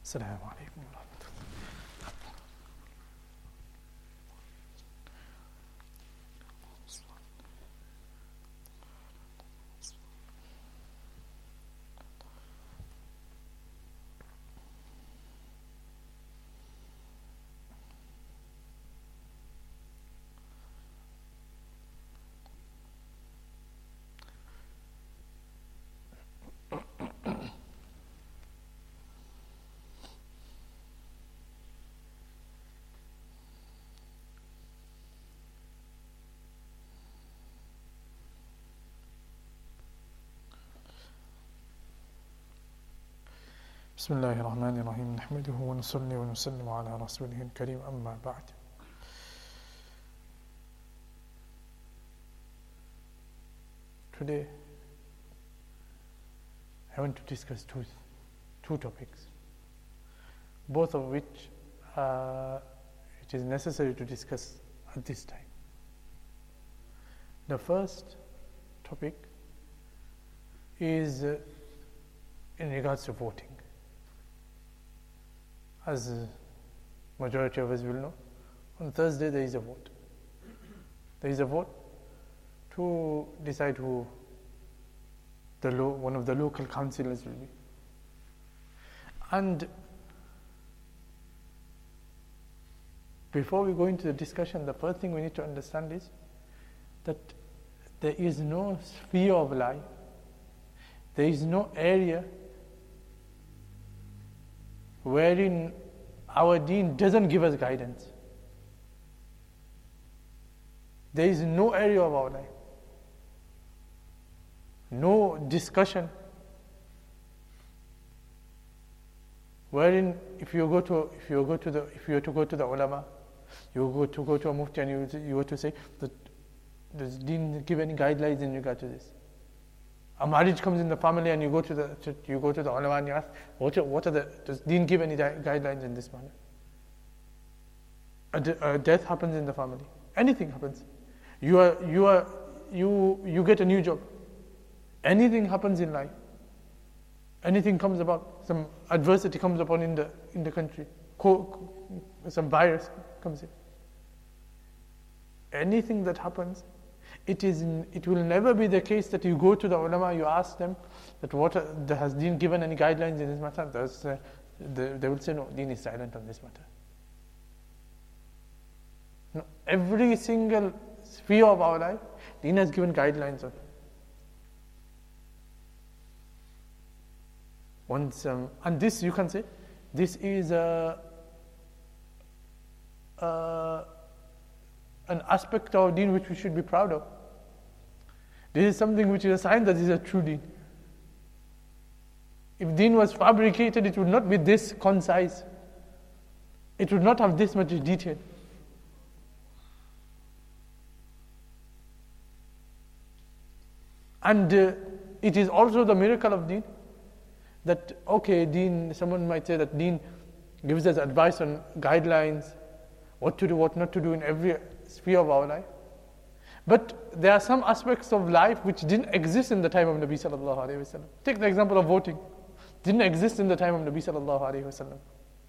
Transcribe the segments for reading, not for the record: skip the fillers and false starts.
Assalamu alaikum wa rahmatullah. بسم الله الرحمن الرحيم نحمده ونصلي ونسلم على رسوله الكريم أما بعد. Today I want to discuss two topics, both of which it is necessary to discuss at this time. The first topic is in regards to voting. As majority of us will know, on Thursday there is a vote. There is a vote to decide who one of the local councillors will be. And before we go into the discussion, the first thing we need to understand is that there is no sphere of life, there is no area wherein our deen doesn't give us guidance. There is no area of our life, no discussion wherein if you were to go to the ulama, you were to go to a mufti and you were to say that does deen give any guidelines in regard to this? A marriage comes in the family and you go to the ulama and you ask, does deen give any guidelines in this matter? A death happens in the family. Anything happens. You get a new job. Anything happens in life. Anything comes about, some adversity comes upon in the country. Some virus comes in. Anything that happens, it will never be the case that you go to the ulama, you ask them that has deen given any guidelines in this matter. They will say no, deen is silent on this matter. No, every single sphere of our life, deen has given guidelines on. And this you can say, this is an aspect of deen which we should be proud of. This is something which is a sign that this is a true deen. If deen was fabricated, it would not be this concise. It would not have this much detail. And it is also the miracle of deen that, okay, deen, someone might say that deen gives us advice on guidelines, what to do, what not to do in every sphere of our life. But there are some aspects of life which didn't exist in the time of Nabi sallallahu alaihi wasallam. Take the example of voting. Didn't exist in the time of Nabi sallallahu alaihi wasallam.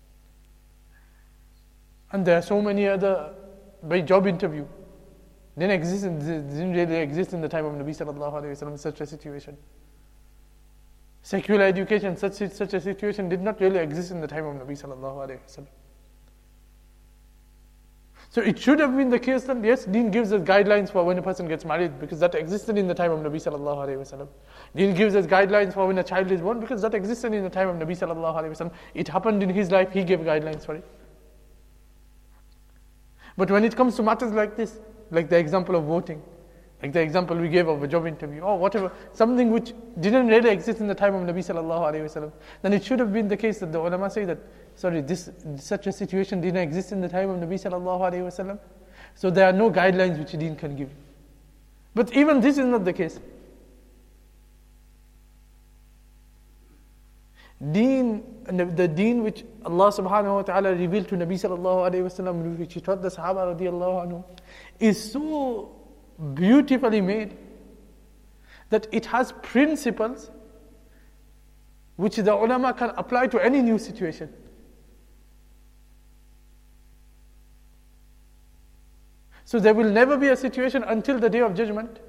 And there are so many other, by job interview, didn't really exist in the time of Nabi sallallahu alaihi wasallam, such a situation. Secular education, such a situation did not really exist in the time of Nabi sallallahu alaihi wasallam. So it should have been the case that yes, deen gives us guidelines for when a person gets married, because that existed in the time of Nabi sallallahu alaihi wasallam. Deen gives us guidelines for when a child is born, because that existed in the time of Nabi sallallahu alaihi wasallam. It happened in his life, he gave guidelines for it. But when it comes to matters like this, like the example of voting, like the example we gave of a job interview, or whatever, something which didn't really exist in the time of Nabi sallallahu alaihi wasallam, then it should have been the case that the ulama say that, such a situation didn't exist in the time of Nabi sallallahu alaihi wasallam, so there are no guidelines which deen can give. But even this is not the case. The deen which Allah subhanahu wa ta'ala revealed to Nabi sallallahu alayhi wa sallam, which he taught the Sahaba radiallahu anhu, is so beautifully made that it has principles which the ulama can apply to any new situation. So there will never be a situation until the day of judgment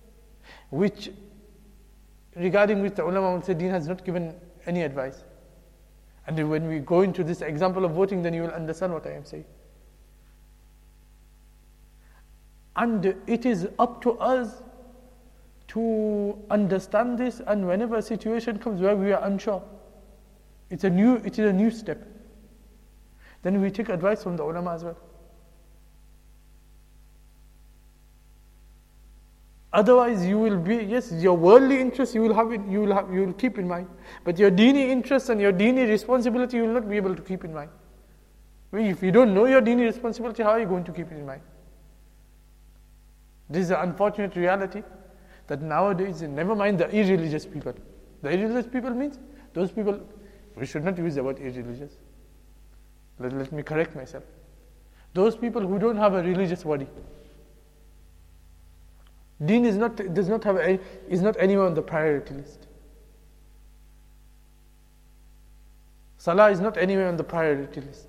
regarding which the ulama will say Deen has not given any advice. And when we go into this example of voting, then you will understand what I am saying. And it is up to us to understand this, and whenever a situation comes where we are unsure, it is a new step. Then we take advice from the ulama as well. Otherwise, you will be, yes, your worldly interests you will keep in mind, but your deeni interests and your deeni responsibility you will not be able to keep in mind. If you don't know your deeni responsibility, how are you going to keep it in mind? This is the unfortunate reality that nowadays, never mind the irreligious people. The irreligious people means those people, we should not use the word irreligious. Let me correct myself. Those people who don't have a religious worry. Deen is not anywhere on the priority list. Salah is not anywhere on the priority list.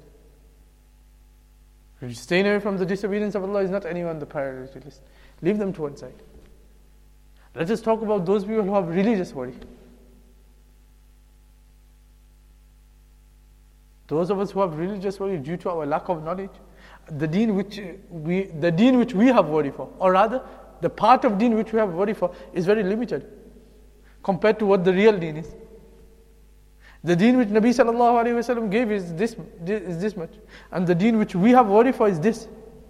Staying away from the disobedience of Allah is not anywhere on the priority list. Leave them to one side. Let us talk about those people who have religious worry. Those of us who have religious worry due to our lack of knowledge, the deen which we have worry for, or rather, the part of deen which we have worry for is very limited compared to what the real deen is. The deen which Nabi sallallahu alaihi wasallam gave is this much, and the deen which we have worry for is this.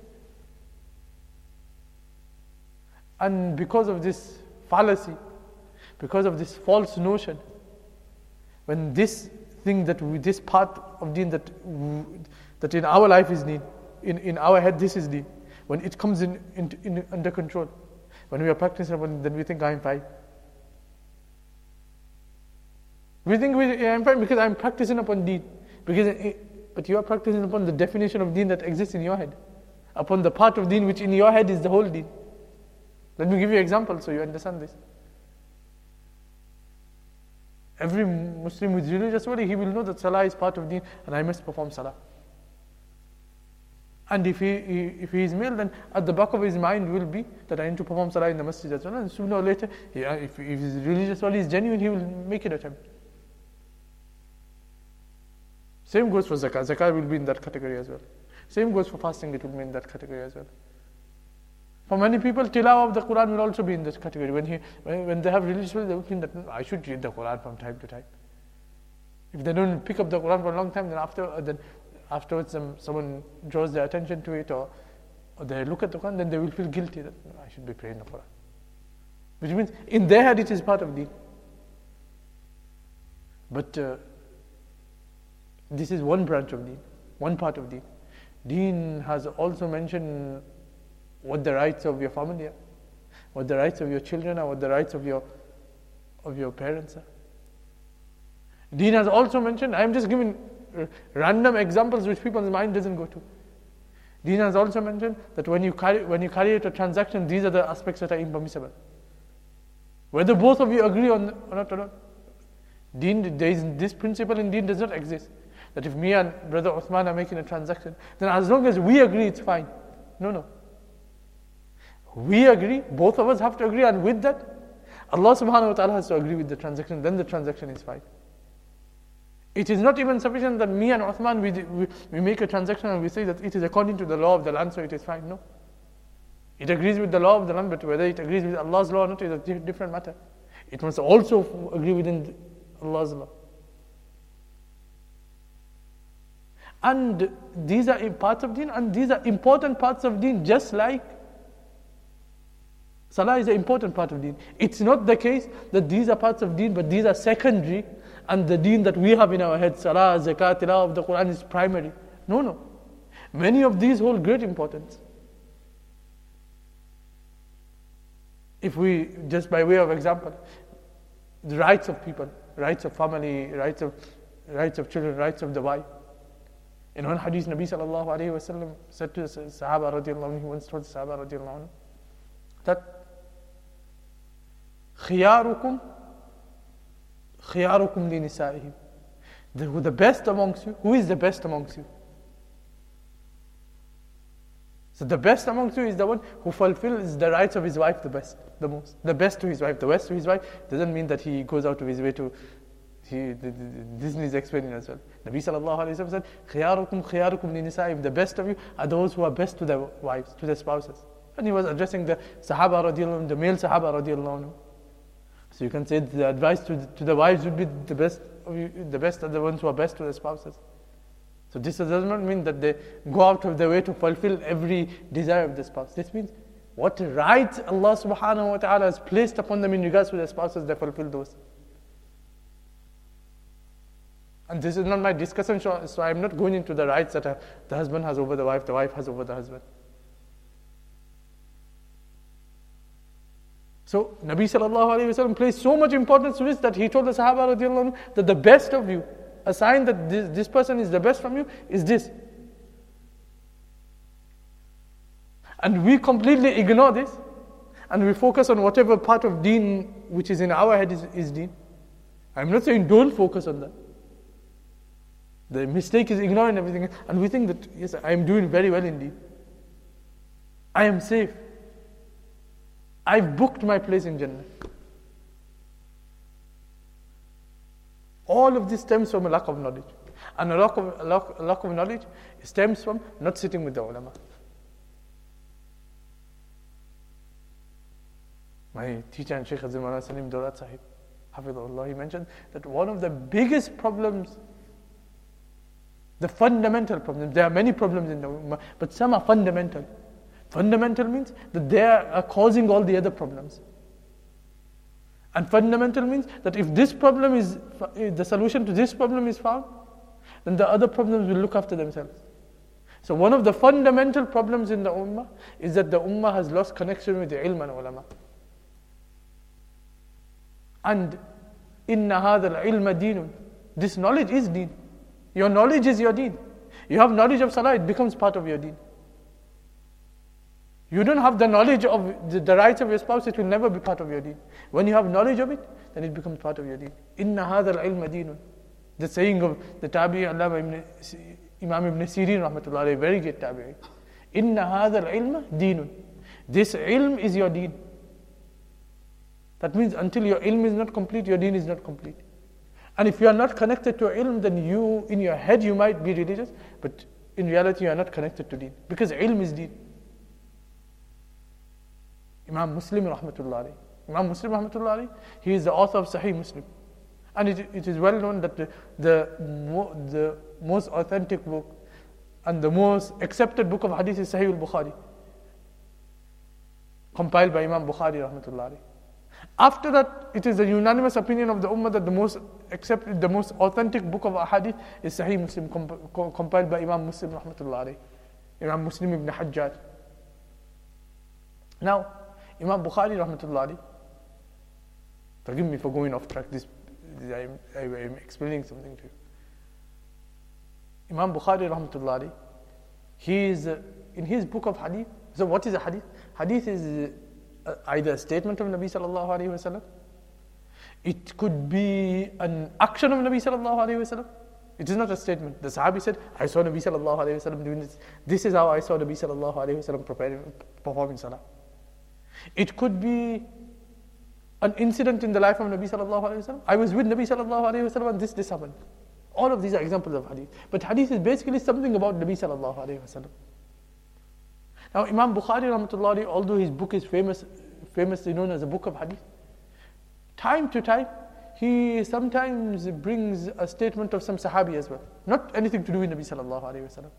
And because of this fallacy, because of this false notion, when this thing this part of deen that in our life is deen, in our head this is deen, when it comes in under control, when we are practicing upon it, then we think I am fine. We think I am fine because I am practicing upon deen. But you are practicing upon the definition of deen that exists in your head, upon the part of deen which in your head is the whole deen. Let me give you an example so you understand this. Every Muslim with religious worry, he will know that Salah is part of deen and I must perform Salah. And if he is male, then at the back of his mind will be that I need to perform Salah in the masjid as well. And sooner or later, if his religious worry is genuine, he will make an attempt. Same goes for zakah. Zakah will be in that category as well. Same goes for fasting, it will be in that category as well. For many people, tilawah of the Quran will also be in this category. When they have religious worry, they will think that I should read the Quran from time to time. If they don't pick up the Quran for a long time, then afterwards someone draws their attention to it, or they look at the Quran, then they will feel guilty that I should be praying the Quran. Which means in their head it is part of deen. But this is one branch of deen, one part of deen. Deen has also mentioned what the rights of your family are, what the rights of your children are, what the rights of your parents are. Deen has also mentioned, I am just giving random examples which people's mind doesn't go to. Deen has also mentioned that when you carry out a transaction, these are the aspects that are impermissible. Whether both of you agree or not. Deen, this principle in deen does not exist. That if me and brother Uthman are making a transaction, then as long as we agree, it's fine. No. We agree, both of us have to agree, and with that, Allah subhanahu wa ta'ala has to agree with the transaction, then the transaction is fine. It is not even sufficient that me and Uthman, we make a transaction and we say that it is according to the law of the land, so it is fine. No. It agrees with the law of the land, but whether it agrees with Allah's law or not is a different matter. It must also agree within Allah's law. And these are parts of deen, and these are important parts of deen, just like Salah is an important part of deen. It's not the case that these are parts of deen, but these are secondary, and the deen that we have in our head, Salah, Zakat, Tilawah of the Quran, is primary. No. Many of these hold great importance. If we, just by way of example, the rights of people, rights of family, rights of children, rights of the wife. In one hadith, Nabi sallallahu alayhi wa sallam said to the Sahaba radiallahu anhu, he once told the Sahaba radiallahu anhu, that خِيَارُكُمْ لِنِسَائِهِمْ, the best amongst you, who is the best amongst you? So the best amongst you is the one who fulfills the rights of his wife the best, the most. The best to his wife. The best to his wife doesn't mean that he goes out of his way to, this is explaining as well. Nabi sallallahu alayhi wa sallam said, خِيَارُكُمْ خِيَارُكُمْ لِنِسَائِهِمْ. The best of you are those who are best to their wives, to their spouses. And he was addressing the Sahaba radiallahu anhu, the male Sahaba radiallahu anhu. So you can say the advice to the wives would be the best of you, the best are the ones who are best to their spouses. So this does not mean that they go out of their way to fulfill every desire of the spouse. This means what rights Allah subhanahu wa ta'ala has placed upon them in regards to their spouses, they fulfill those. And this is not my discussion, so I am not going into the rights that the husband has over the wife has over the husband. So Nabi sallallahu alayhi wa sallam placed so much importance to this that he told the Sahaba radiallahu anhu that the best of you, a sign that this person is the best from you, is this. And we completely ignore this and we focus on whatever part of deen which is in our head is deen. I'm not saying don't focus on that. The mistake is ignoring everything and we think that, yes, I am doing very well indeed. I am safe. I've booked my place in Jannah. All of this stems from a lack of knowledge. And a lack of knowledge stems from not sitting with the ulama. My teacher and Shaykh Azim Maulana Salim Daulat Sahib, Hafidhullah, he mentioned that one of the biggest problems, the fundamental problem, there are many problems in the ummah, but some are fundamental. Fundamental means that they are causing all the other problems. And fundamental means that if this problem is, the solution to this problem is found, then the other problems will look after themselves. So one of the fundamental problems in the ummah is that the ummah has lost connection with the ilm and ulama. And inna hadha al-ilma deenun. This knowledge is deen. Your knowledge is your deen. You have knowledge of salah, it becomes part of your deen. You don't have the knowledge of the rights of your spouse, it will never be part of your deen. When you have knowledge of it, then it becomes part of your deen. Inna hadha al-ilma deenun. The saying of the Tabi'i Imam Ibn Sirin rahmatullah, a very great Tabi'i. Inna hadha al-ilma deenun. This ilm is your deen. That means until your ilm is not complete, your deen is not complete. And if you are not connected to ilm, then you, in your head, you might be religious, but in reality, you are not connected to deen. Because ilm is deen. Imam Muslim rahmatullah alayhi, he is the author of Sahih Muslim. And it is well known that the most authentic book and the most accepted book of hadith is Sahih al-Bukhari, compiled by Imam Bukhari rahmatullah alayhi. After that, it is the unanimous opinion of the ummah that the most authentic book of hadith is Sahih Muslim, compiled by Imam Muslim rahmatullah alayhi, Imam Muslim ibn Hajjaj. Now, Imam Bukhari rahmatullah alayhi, forgive me for going off track, I am explaining something to you. Imam Bukhari rahmatullah alayhi, he is in his book of hadith. So what is a hadith? Hadith is either a statement of Nabi sallallahu alayhi wa sallam. It could be an action of Nabi sallallahu alayhi wa sallam. It is not a statement. The Sahabi said, I saw Nabi sallallahu alayhi wa sallam doing this. This is how I saw Nabi sallallahu alayhi wa sallam performing salah. It could be an incident in the life of Nabi sallallahu alayhi wa sallam. I was with Nabi sallallahu alayhi wa sallam and this happened. All of these are examples of hadith. But hadith is basically something about Nabi sallallahu alayhi wa sallam. Now Imam Bukhari rahmatullah alayhi, although his book is famously known as a book of hadith, time to time, he sometimes brings a statement of some Sahabi as well. Not anything to do with Nabi sallallahu alayhi wa sallam.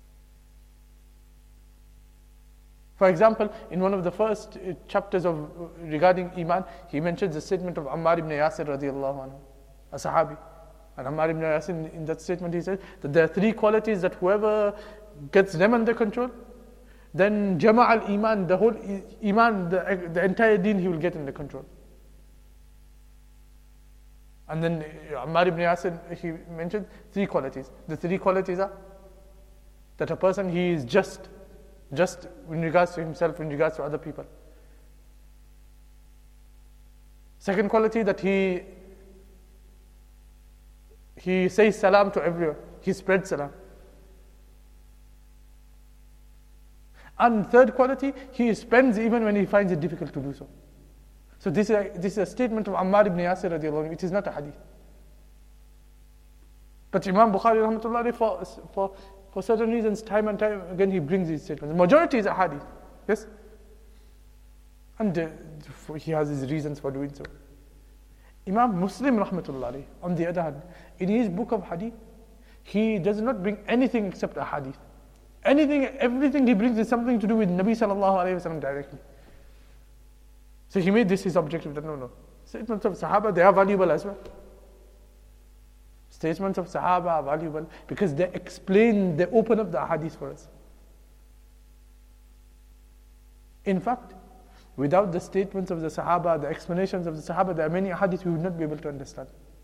For example, in one of the first chapters regarding Iman, he mentions the statement of Ammar ibn Yasir radiallahu anhu, a Sahabi. And Ammar ibn Yasir, in that statement, he says that there are three qualities that whoever gets them under control, then Jama' al-Iman, the whole Iman, the entire deen he will get under control. And then Ammar ibn Yasir, he mentioned three qualities. The three qualities are that a person, he is just in regards to himself, in regards to other people. Second quality, that he says salam to everyone. He spreads salam. And third quality, he spends even when he finds it difficult to do so. So this is a statement of Ammar ibn Yasir radiallahu anhu. It is not a hadith. But Imam Bukhari rahmatullahi for certain reasons, time and time again, he brings these statements. The majority is a hadith. Yes? And he has his reasons for doing so. Imam Muslim rahmatullahi, on the other hand, in his book of hadith, he does not bring anything except a hadith. Everything he brings is something to do with Nabi sallallahu alayhi wa sallam directly. So he made this his objective, that no. Statements of Sahaba, they are valuable as well. Statements of Sahaba are valuable because they open up the hadith for us. In fact, without the statements of the Sahaba, the explanations of the Sahaba, there are many hadith we would not be able to understand.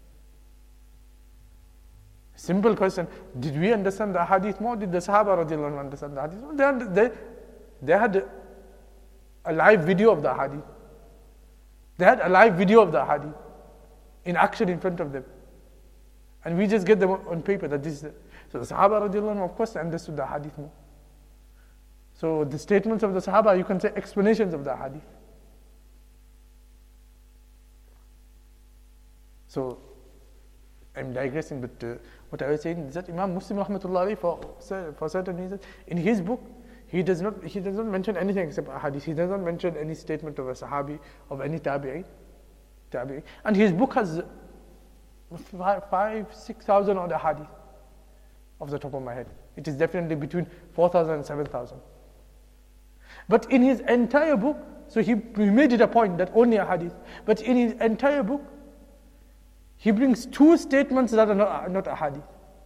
Simple question, did we understand the hadith more? Did the Sahaba radiallahu anhu understand the hadith? They had a live video of the hadith. They had a live video of the hadith in action in front of them. And we just get them on paper that this is so the Sahaba radiallahu anhu, of course, understood the hadith more. So the statements of the Sahaba, you can say explanations of the hadith. So I'm digressing, but what I was saying is that Imam Muslim rahmatullahi, for certain reasons, in his book, he does not mention anything except a hadith. He does not mention any statement of a Sahabi, of any tabi'i. And his book has 5,000-6,000 odd hadith off the top of my head. It is definitely between 4,000 and 7,000. But in his entire book, so he made it a point that only a hadith, but in his entire book, he brings two statements that are not a hadith.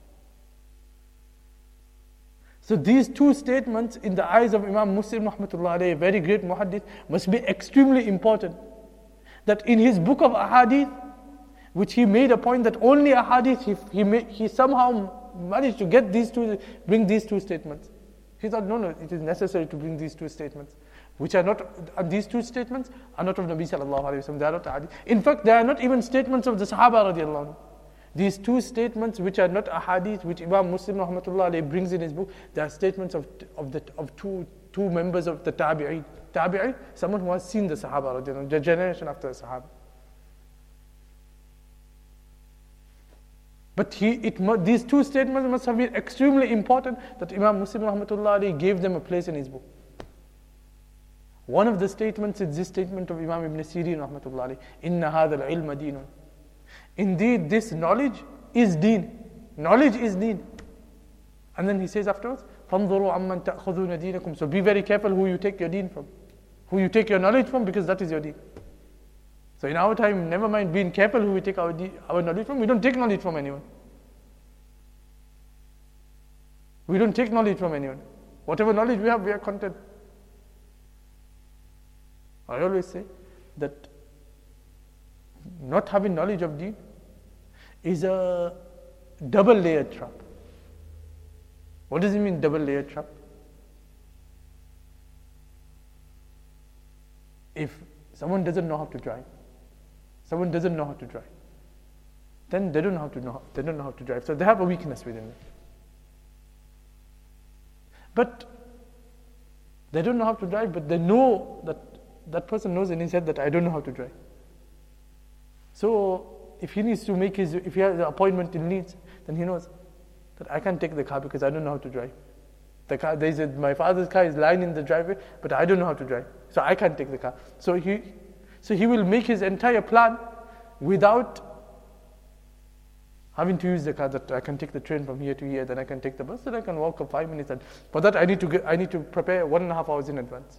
So these two statements, in the eyes of Imam Muslim rahmatullah alayhi, a very great muhaddith, must be extremely important. That in his book of ahadith, which he made a point that only a hadith, he somehow managed to bring these two statements. He thought, no, it is necessary to bring these two statements, which are not, and these two statements are not of Nabi sallallahu alayhi wa sallam, they are not a hadith. In fact, they are not even statements of the Sahaba radiallahu anhu. These two statements, which are not a hadith, which Imam Muslim rahmatullah alayhi brings in his book, they are statements of two members of the tabi'i. Tabi'i, someone who has seen the Sahaba radiallahu anhu, the generation after the Sahaba. But these two statements must have been extremely important that Imam Muslim rahmatullah alayhi gave them a place in his book. One of the statements is this statement of Imam Ibn Sirin rahmatullah alayhi, Inna hadha al-ilma deenun. Indeed, this knowledge is deen. Knowledge is deen. And then he says afterwards, فَانظُرُوا عَمَّنْ تَأْخُذُونَ دِينَكُمْ. So be very careful who you take your deen from. Who you take your knowledge from, because that is your deen. So in our time, never mind being careful who we take our knowledge from, we don't take knowledge from anyone. We don't take knowledge from anyone. Whatever knowledge we have, we are content. I always say that not having knowledge of deen is a double-layered trap. What does it mean, double-layered trap? If someone doesn't know how to drive, then they don't know how to drive. So they have a weakness within them. But they don't know how to drive, but they know that person knows in his head that I don't know how to drive. So if he has an appointment in Leeds, then he knows that I can't take the car because I don't know how to drive. My father's car is lying in the driveway, but I don't know how to drive, so I can't take the car. So he will make his entire plan without having to use the car, that I can take the train from here to here, then I can take the bus, then I can walk for 5 minutes. And for that I need to prepare 1.5 hours in advance.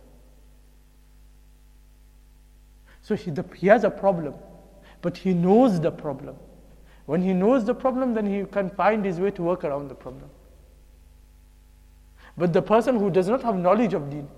So he has a problem, but he knows the problem. When he knows the problem, then he can find his way to work around the problem. But the person who does not have knowledge of deen,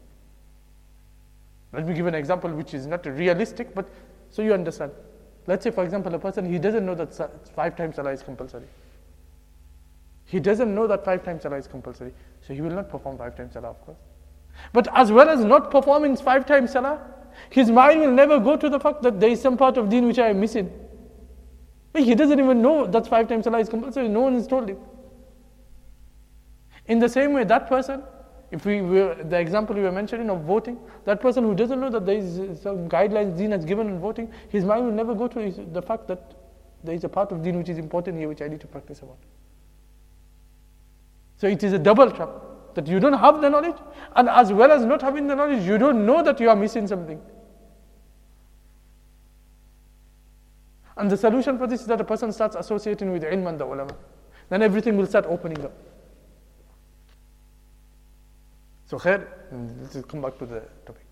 let me give an example which is not realistic, but so you understand. Let's say, for example, a person, he doesn't know that 5 times salah is compulsory. He doesn't know that 5 times salah is compulsory, so he will not perform 5 times salah, of course. But as well as not performing 5 times salah, his mind will never go to the fact that there is some part of deen which I am missing. But he doesn't even know that 5 times salah is compulsory. No one has told him. In the same way, that person, If the example we were mentioning of voting, that person who doesn't know that there is some guidelines Deen has given on voting, his mind will never go to the fact that there is a part of Deen which is important here, which I need to practice about. So it is a double trap, that you don't have the knowledge, and as well as not having the knowledge, you don't know that you are missing something. And the solution for this is that a person starts associating with ilm and the ulama. Then everything will start opening up. So khair, let's come back to the topic.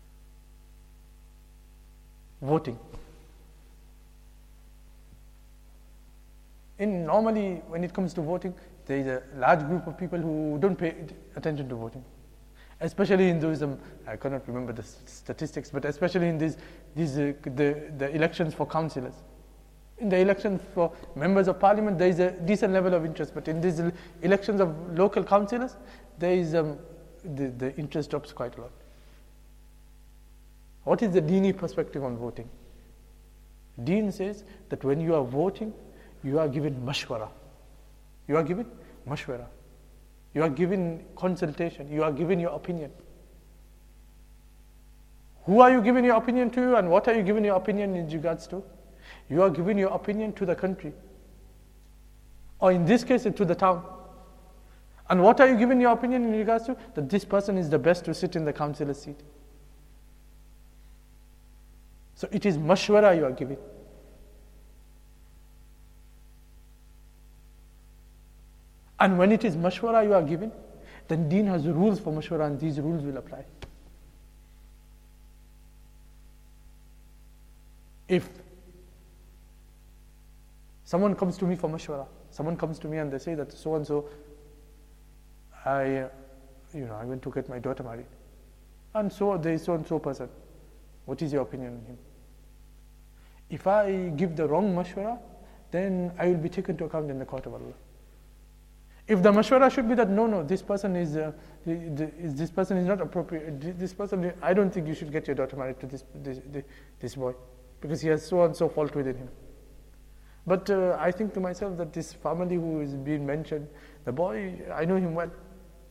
Voting. Normally, when it comes to voting, there is a large group of people who don't pay attention to voting. Especially in those, I cannot remember the statistics, but especially in the elections for councillors. In the elections for members of parliament, there is a decent level of interest, but in these elections of local councillors, there is the interest drops quite a lot. What is the Deeni perspective on voting? Deen says that when you are voting, you are given mashwara. You are given mashwara. You are given consultation. You are given your opinion. Who are you giving your opinion to, and what are you giving your opinion in regards to? You are giving your opinion to the country, or in this case, to the town. And what are you giving your opinion in regards to? That this person is the best to sit in the councillor seat. So it is mashwara you are giving. And when it is mashwara you are giving, then Deen has rules for mashwara, and these rules will apply. If someone comes to me for mashwara, someone comes to me and they say that so and so, I went to get my daughter married, and so there is so and so person. What is your opinion on him? If I give the wrong mashwara, then I will be taken to account in the court of Allah. If the mashwara should be that no, this person is not appropriate. This person, I don't think you should get your daughter married to this boy, because he has so and so fault within him. But I think to myself that this family who is being mentioned, the boy, I know him well.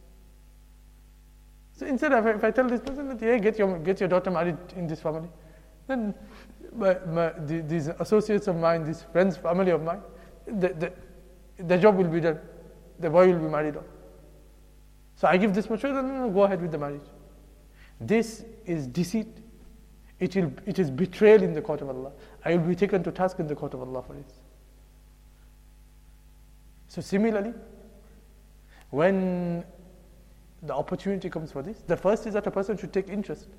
So instead, if I tell this person that, hey, get your daughter married in this family, then these associates of mine, these friends, family of mine, the job will be done. The boy will be married off. So I give this much, then go ahead with the marriage. This is deceit. It is betrayal in the court of Allah. I will be taken to task in the court of Allah for it. So similarly, when the opportunity comes for this, the first is that a person should take interest.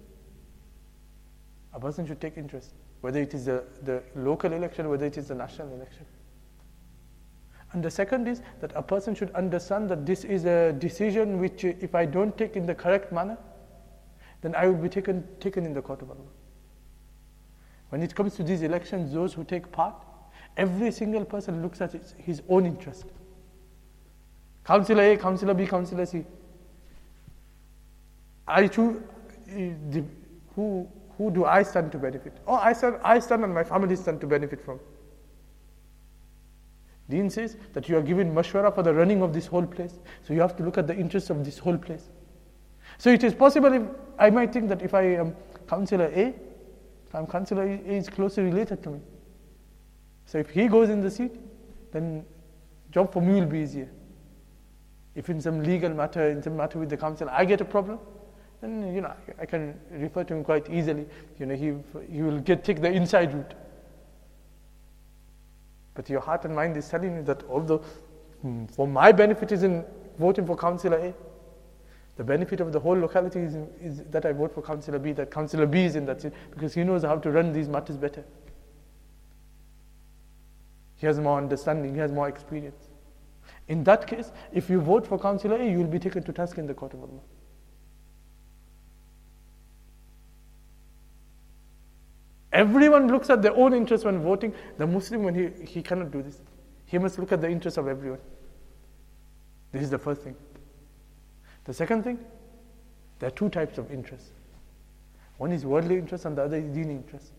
A person should take interest, whether it is the local election, whether it is the national election. And the second is that a person should understand that this is a decision which, if I don't take in the correct manner, then I will be taken in the court of Allah. When it comes to these elections, those who take part, every single person looks at his own interest. Councillor A, Councillor B, Councillor C. I choose who do I stand to benefit? I stand and my family stand to benefit from. Deen says that you are given mashwara for the running of this whole place. So you have to look at the interests of this whole place. So it is possible if I might think that if I am Councillor A, Councillor A is closely related to me. So if he goes in the seat, then job for me will be easier. If in some legal matter, in some matter with the council, I get a problem, then I can refer to him quite easily. He will take the inside route. But your heart and mind is telling you that although for my benefit is in voting for Councillor A, the benefit of the whole locality is that I vote for Councillor B, that Councillor B is in that seat, because he knows how to run these matters better. He has more understanding, he has more experience. In that case, if you vote for Councillor A, you will be taken to task in the court of Allah. Everyone looks at their own interest when voting. The Muslim, when he cannot do this. He must look at the interest of everyone. This is the first thing. The second thing, there are two types of interest. One is worldly interest and the other is Deeni interest.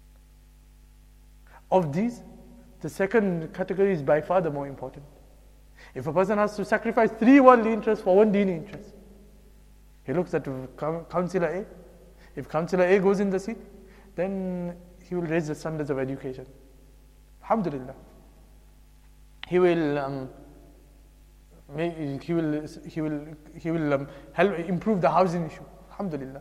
Of these, the second category is by far the more important. If a person has to sacrifice 3 worldly interests for 1 dini interest, he looks at Councillor A. If Councillor A goes in the seat, then he will raise the standards of education. Alhamdulillah. He will help improve the housing issue. Alhamdulillah.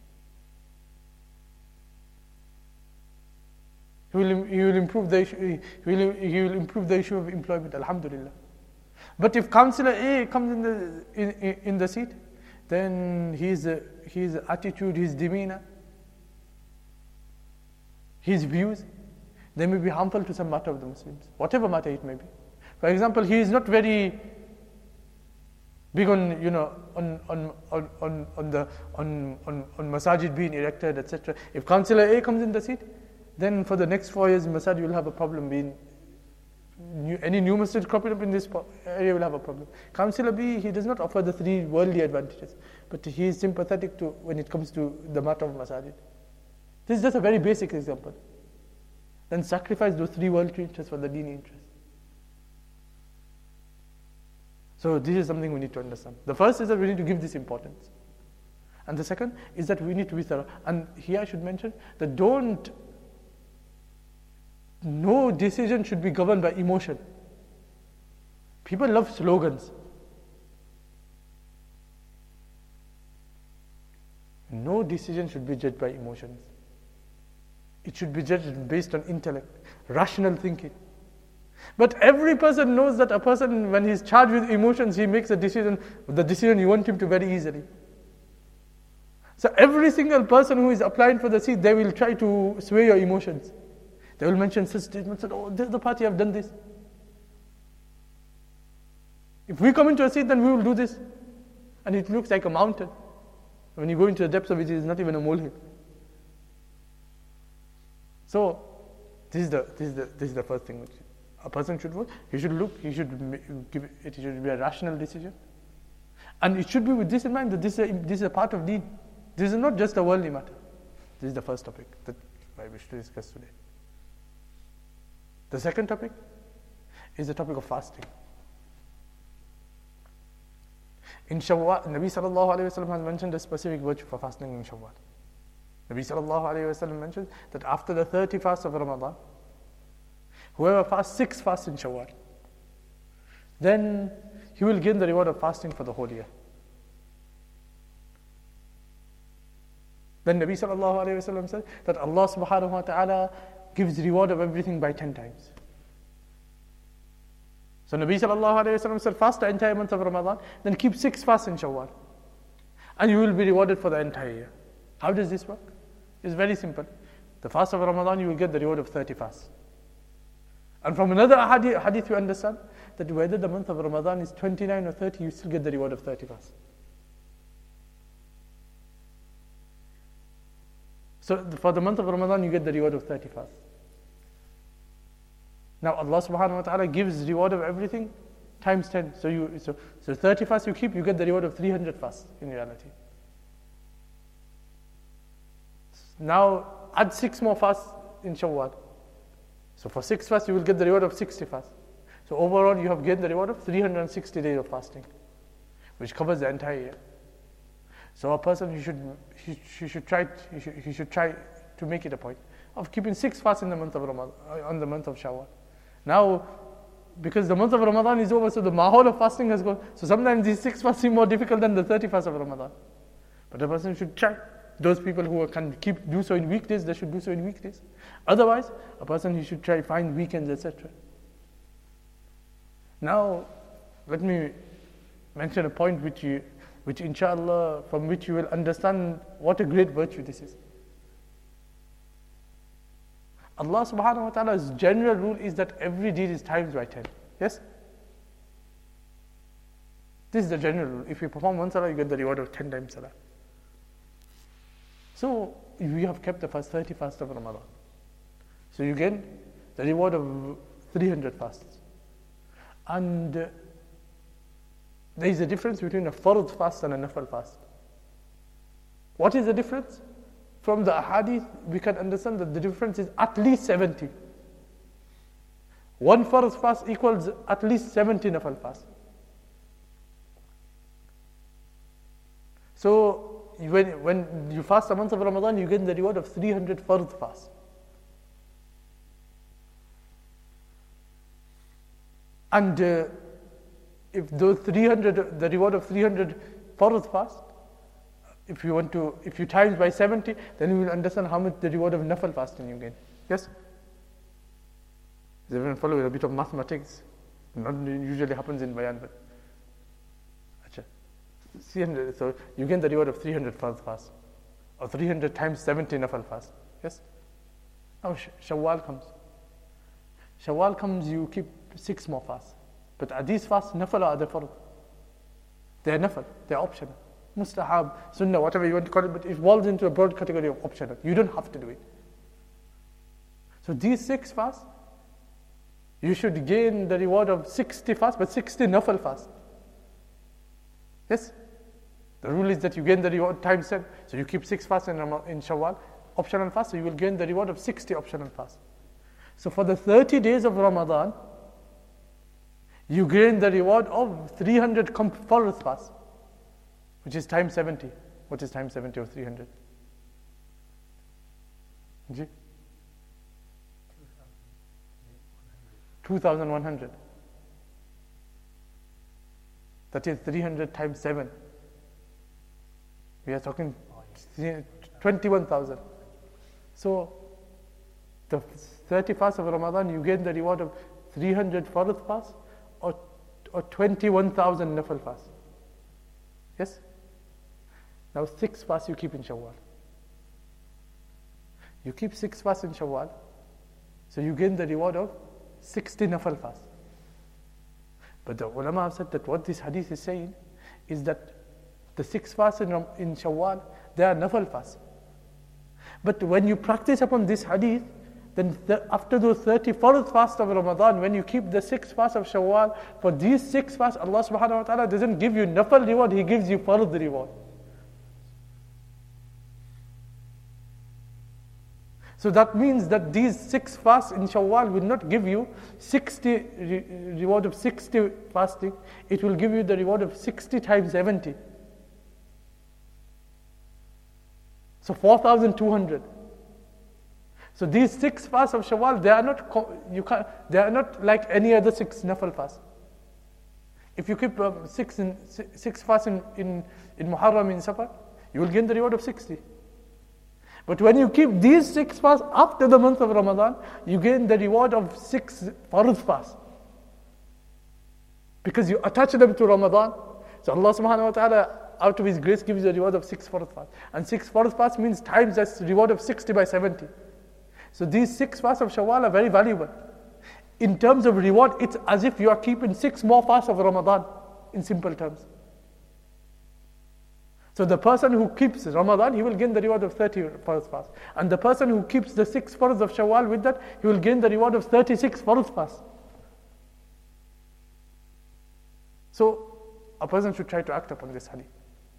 He will improve the issue. He will improve the issue of employment. Alhamdulillah. But if Councillor A comes in the seat, then his attitude, his demeanor, his views, they may be harmful to some matter of the Muslims, whatever matter it may be. For example, he is not very big on masajid being erected, etc. If Councillor A comes in the seat, then for the next 4 years, masajid will have a problem being. Any new masjid cropping up in this area will have a problem. Councillor B, he does not offer the 3 worldly advantages, but he is sympathetic to when it comes to the matter of masajid. This is just a very basic example. Then sacrifice those 3 worldly interests for the dini interest. So this is something we need to understand. The first is that we need to give this importance. And the second is that we need to be thorough. And here I should mention that no decision should be governed by emotion. People love slogans. No decision should be judged by emotions. It should be judged based on intellect, rational thinking. But every person knows that a person, when he's charged with emotions, he makes the decision you want him to very easily. So every single person who is applying for the seat, they will try to sway your emotions. They will mention such statements that, oh, the party have done this. If we come into a seat, then we will do this. And it looks like a mountain. When you go into the depths of it, it is not even a molehill. So, this is the first thing which a person should do. He should be a rational decision. And it should be with this in mind, that this is a part of deen. This is not just a worldly matter. This is the first topic that I wish to discuss today. The second topic is the topic of fasting. In Shawwal, Nabi sallallahu alayhi wa sallam has mentioned a specific virtue for fasting in Shawwal. Nabi sallallahu alayhi wa sallam mentions that after the 30 fasts of Ramadan, whoever fasts 6 fasts in Shawwal, then he will gain the reward of fasting for the whole year. Then Nabi sallallahu alayhi wa sallam said that Allah subhanahu wa ta'ala gives reward of everything by 10 times. So Nabi sallallahu alayhi wa sallam said, fast the entire month of Ramadan, then keep 6 fasts in Shawwal, and you will be rewarded for the entire year. How does this work? It's very simple. The fast of Ramadan, you will get the reward of 30 fasts. And from another hadith you understand that whether the month of Ramadan is 29 or 30, you still get the reward of 30 fasts. So for the month of Ramadan, you get the reward of 30 fasts. Now Allah subhanahu wa ta'ala gives reward of everything times 10. So 30 fasts you keep, you get the reward of 300 fasts in reality. Now add 6 more fasts in Shawwal. So for 6 fasts you will get the reward of 60 fasts. So overall you have gained the reward of 360 days of fasting, which covers the entire year. So a person, he should try to make it a point of keeping 6 fasts in the month of Ramadan, on the month of Shawwal. Now, because the month of Ramadan is over, so the mahal of fasting has gone. So sometimes these 6 fasts seem more difficult than the 30 fasts of Ramadan. But a person should try. Those people who can do so in weekdays, they should do so in weekdays. Otherwise, a person, he should try find weekends, etc. Now, let me mention a point which inshallah, from which you will understand what a great virtue this is. Allah subhanahu wa ta'ala's general rule is that every deed is times by 10. Yes? This is the general rule. If you perform 1 salah, you get the reward of 10 times salah. So, we have kept the first 30 fasts of Ramadan. So you get the reward of 300 fasts. And there is a difference between a fard fast and a nafal fast. What is the difference? From the ahadith, we can understand that the difference is at least 70. One farz fast equals at least 70 nafal fast. So when you fast the month of Ramadan, you get the reward of 300 farz fast. And if those 300, the reward of 300 farz fast, if you times by 70, then you will understand how much the reward of nafal fasting you get. Yes? Does everyone follow a bit of mathematics? Not usually happens in bayan, but 300, so you get the reward of 300 farz fast, or 300 times 70 nafal fast. Yes? Now Shawwal comes. Shawwal comes, you keep 6 more fasts. But are these fasts nafal or are they fard? They are nafal, they are optional. Mustahab, sunnah, whatever you want to call it, but it falls into a broad category of optional. You don't have to do it. So these 6 fasts, you should gain the reward of 60 fasts, but 60 nafal fasts. Yes? The rule is that you gain the reward times 10. So you keep 6 fasts in Shawwal, optional fast, so you will gain the reward of 60 optional fasts. So for the 30 days of Ramadan, you gain the reward of 300 farz fasts, which is times 70. What is times 70 of 300? 2,100. That is 300 times 7. We are talking 21,000. So the 30 fasts of Ramadan, you gain the reward of 300 farz fasts or 21,000 nafal fasts. Yes? Now 6 fasts you keep in Shawwal. You keep 6 fasts in Shawwal, so you gain the reward of 60 nafal fasts. But the ulama have said that what this hadith is saying is that the 6 fasts in Shawwal, they are nafal fasts. But when you practice upon this hadith, then after those 30 farz fasts of Ramadan, when you keep the 6 fasts of Shawwal, for these 6 fasts, Allah subhanahu wa ta'ala doesn't give you nafal reward, He gives you farz reward. So that means that these 6 fasts in Shawwal will not give you 60 reward of 60 fasting. It will give you the reward of 60 times 70. So 4,200. So these 6 fasts of Shawwal, they are not like any other 6 nafal fasts. If you keep 6 fasts in Muharram in Safar, you will gain the reward of 60. But when you keep these 6 fasts after the month of Ramadan, you gain the reward of 6 farz fasts. Because you attach them to Ramadan. So Allah subhanahu wa ta'ala, out of His grace, gives you the reward of 6 farz fasts. And 6 farz fasts means times that's reward of 60 by 70. So these 6 fasts of Shawwal are very valuable. In terms of reward, it's as if you are keeping 6 more fasts of Ramadan, in simple terms. So the person who keeps Ramadan, he will gain the reward of 30 farz fasts. And the person who keeps the 6 farz of Shawwal with that, he will gain the reward of 36 farz fasts. So a person should try to act upon this hadith.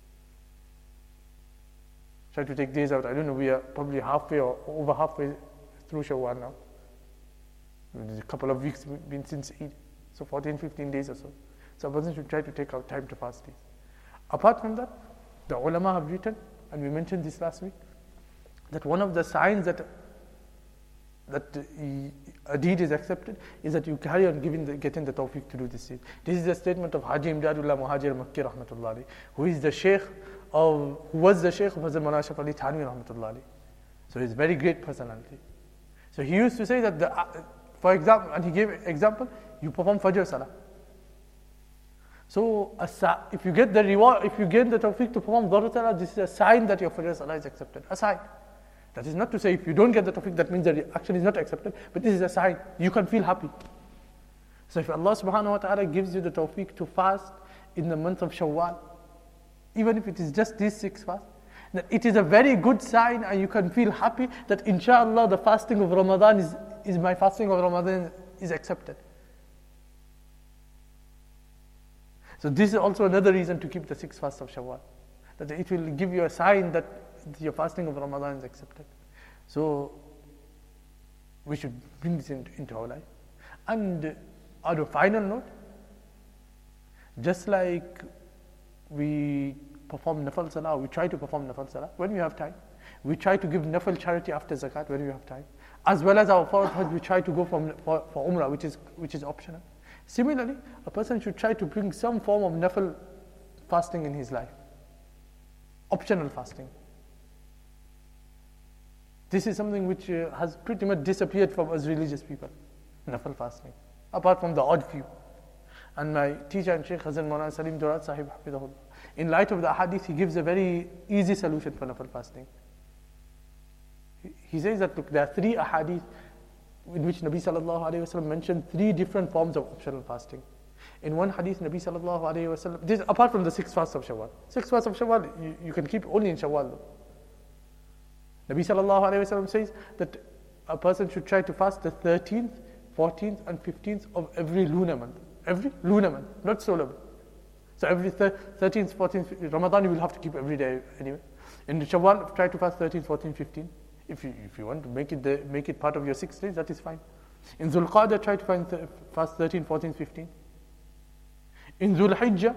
Try to take days out. I don't know, we are probably halfway or over halfway through Shawwal now. There's a couple of weeks been since Eid. So 14, 15 days or so. So a person should try to take out time to fast these. Apart from that, the ulama have written, and we mentioned this last week, that one of the signs that a deed is accepted is that you carry on getting the tawfiq to do this deed. This is the statement of Haji Imdadullah Muhajir Makki rahmatullah alayhi, who was the sheikh of Hazrat Mawlana Ashraf Ali Thanwi rahmatullah alayhi. So he's a very great personality. So he used to say that, for example, and he gave example, you perform Fajr Salah. So if you get the reward, if you gain the tawfiq to perform Dhuhr Salah, this is a sign that your Fajr Salah is accepted. A sign. That is not to say if you don't get the tawfiq, that means the action is not accepted, but this is a sign. You can feel happy. So if Allah subhanahu wa ta'ala gives you the tawfiq to fast in the month of Shawwal, even if it is just these 6 fasts, then it is a very good sign and you can feel happy that inshallah the fasting of Ramadan is my fasting of Ramadan is accepted. So this is also another reason to keep the 6 fasts of Shawwal. That it will give you a sign that your fasting of Ramadan is accepted. So we should bring this into our life. And on a final note, just like we perform nafal salah, we try to perform nafal salah when we have time. We try to give nafal charity after zakat when we have time. As well as our fard hajj, we try to go for umrah, which is optional. Similarly, a person should try to bring some form of nafal fasting in his life. Optional fasting. This is something which has pretty much disappeared from us religious people. Nafal fasting. Apart from the odd few. And my teacher and Shaykh Hazrat Maulana Salim Durat Sahib Hafidahullah, in light of the hadith, he gives a very easy solution for nafal fasting. He says that, look, there are 3 ahadith in which Nabi sallallahu alayhi wa sallam mentioned 3 different forms of optional fasting. In one hadith, Nabi sallallahu alayhi wa sallam, this apart from the 6 fasts of Shawwal. 6 fasts of Shawwal, you can keep only in Shawwal though. Nabi sallallahu alayhi wa sallam says that a person should try to fast the 13th, 14th and 15th of every lunar month. Every lunar month, not solar month. So every 13th, 14th, Ramadan you will have to keep every day anyway. In Shawwal, try to fast 13th, 14th, 15th. If you want to make it part of your 6 days, that is fine. In Dhul Qa'dah, try to fast 13, 14, 15. In Dhul Hijjah,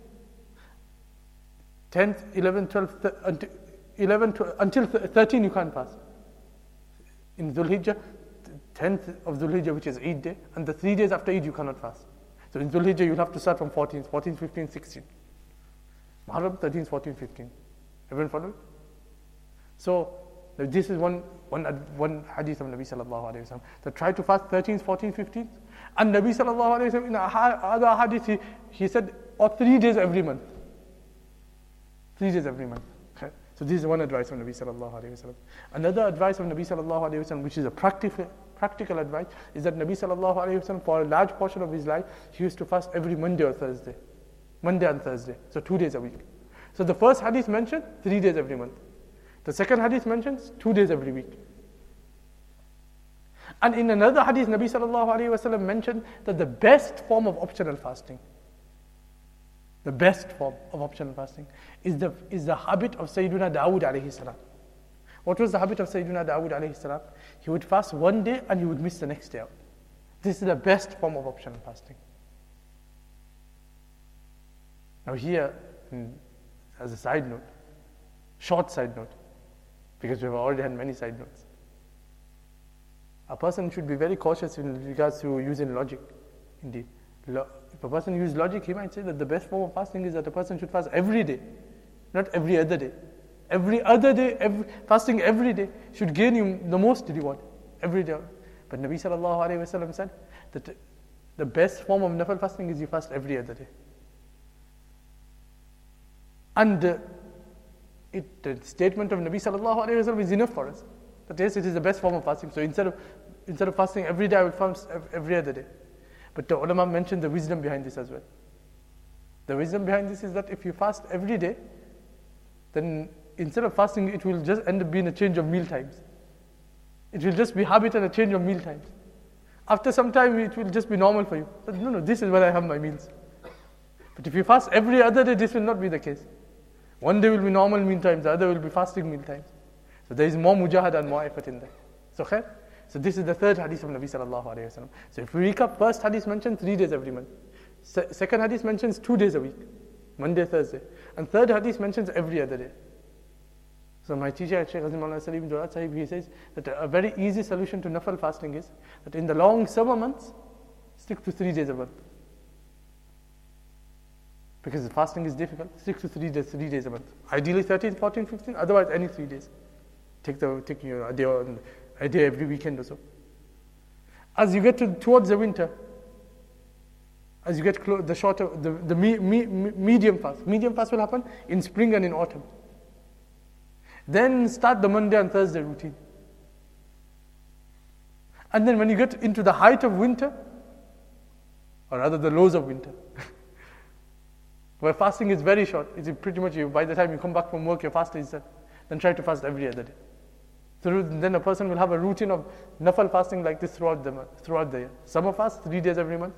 10th, 11th, 12th, until 13 you can't fast. In Dhul Hijjah, 10th of Dhul Hijjah, which is Eid day, and the 3 days after Eid you cannot fast. So in Dhul Hijjah you'll have to start from 14th, 14th, 15th, 16th. Muharram, 13th, 14th, 15th. Everyone follow? So this is one hadith of Nabi sallallahu alayhi wa sallam. So try to fast 13th, 14th, 15th. And Nabi sallallahu alayhi wa sallam, in other hadith, he said, or 3 days every month. 3 days every month. Okay. So this is one advice from Nabi sallallahu alayhi wa sallam. Another advice from Nabi sallallahu alayhi wa sallam, which is a practical advice, is that Nabi sallallahu alayhi wa sallam, for a large portion of his life, he used to fast every Monday or Thursday. Monday and Thursday. So 2 days a week. So the first hadith mentioned 3 days every month. The second hadith mentions 2 days every week. And in another hadith, Nabi sallallahu alayhi wa sallam mentioned that the best form of optional fasting, the best form of optional fasting is the habit of Sayyiduna Dawood alayhi salam. What was the habit of Sayyiduna Dawood alayhi salam? He would fast one day and he would miss the next day out. This is the best form of optional fasting. Now here, as a side note, short side note, because we have already had many side notes. A person should be very cautious in regards to using logic. Indeed, if a person uses logic, he might say that the best form of fasting is that a person should fast every day, not every other day. Every other day, fasting every day should gain you the most reward every day. But Nabi sallallahu alayhi wa sallam said that the best form of nafal fasting is you fast every other day. And the statement of Nabi sallallahu alayhi wa sallam is enough for us. That yes, it is the best form of fasting. So instead of fasting every day, I will fast every other day. But the ulama mentioned the wisdom behind this as well. The wisdom behind this is that if you fast every day, then instead of fasting, it will just end up being a change of meal times. It will just be habit and a change of meal times. After some time, it will just be normal for you. But no, this is when I have my meals. But if you fast every other day, this will not be the case. One day will be normal meal times, the other will be fasting meal times. So there is more mujahada and more effort in that. So khair? So this is the third hadith of Nabi sallallahu alayhi wa sallam. So if we recap, first hadith mentions 3 days every month. Second hadith mentions 2 days a week, Monday, Thursday. And third hadith mentions every other day. So my teacher at Shaykh Hazrat Maulana Salim Durat Sahib, he says that a very easy solution to nafal fasting is that in the long summer months, stick to 3 days a month. Because the fasting is difficult, stick to 3 days a month. Ideally 13, 14, 15, otherwise any 3 days. Take a day every weekend or so. As you get towards the winter, as you get the medium fast will happen in spring and in autumn. Then start the Monday and Thursday routine. And then when you get into the height of winter, or rather the lows of winter, where fasting is very short, it's pretty much by the time you come back from work, your fast is set. Then try to fast every other day. So then a person will have a routine of nafal fasting like this throughout the year. Summer fast, 3 days every month.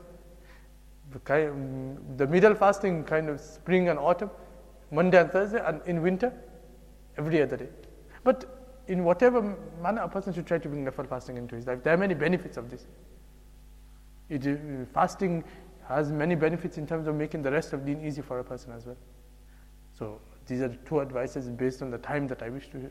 The middle fasting, kind of spring and autumn, Monday and Thursday, and in winter, every other day. But in whatever manner, a person should try to bring nafal fasting into his life. There are many benefits of this. Fasting has many benefits in terms of making the rest of deen easy for a person as well. So these are the two advices based on the time that I wish to,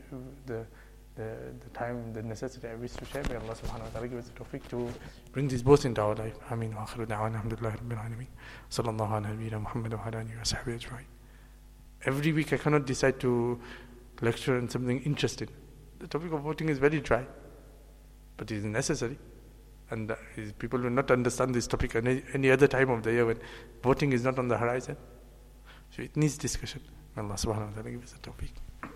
the necessity I wish to share. May Allah subhanahu wa ta'ala give us the tawfiq to bring these both into our life. Ameen wa akhiru da'wana alhamdulillahi rabbil alameen. Sallallahu ala nabiyyina Muhammad wa ala alihi wa sahbihi ajma'in. Every week I cannot decide to lecture on something interesting. The topic of voting is very dry, but it is necessary. And people will not understand this topic any other time of the year when voting is not on the horizon. So it needs discussion. May Allah subhanahu wa ta'ala give us the tawfiq.